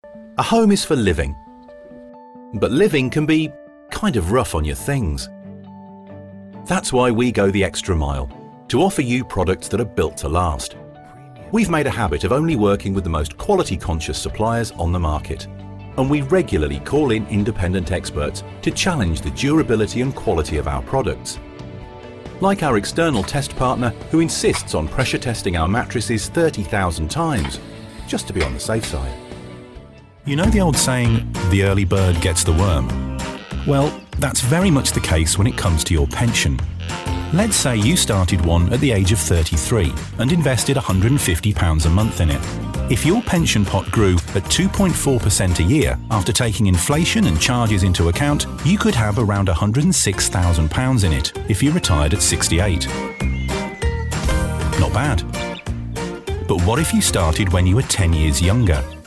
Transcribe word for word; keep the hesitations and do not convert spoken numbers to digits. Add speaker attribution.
Speaker 1: A home is for living, but living can be kind of rough on your things. That's why we go the extra mile to offer you products that are built to last. We've made a habit of only working with the most quality-conscious suppliers on the market, and we regularly call in independent experts to challenge the durability and quality of our products. Like our external test partner who insists on pressure testing our mattresses thirty thousand times, just to be on the safe side.
Speaker 2: You know the old saying, the early bird gets the worm? Well, that's very much the case when it comes to your pension. Let's say you started one at the age of thirty-three and invested one hundred and fifty pounds a month in it. If your pension pot grew at two point four percent a year after taking inflation and charges into account, you could have around one hundred and six thousand pounds in it if you retired at sixty-eight. Not bad. But what if you started when you were ten years younger?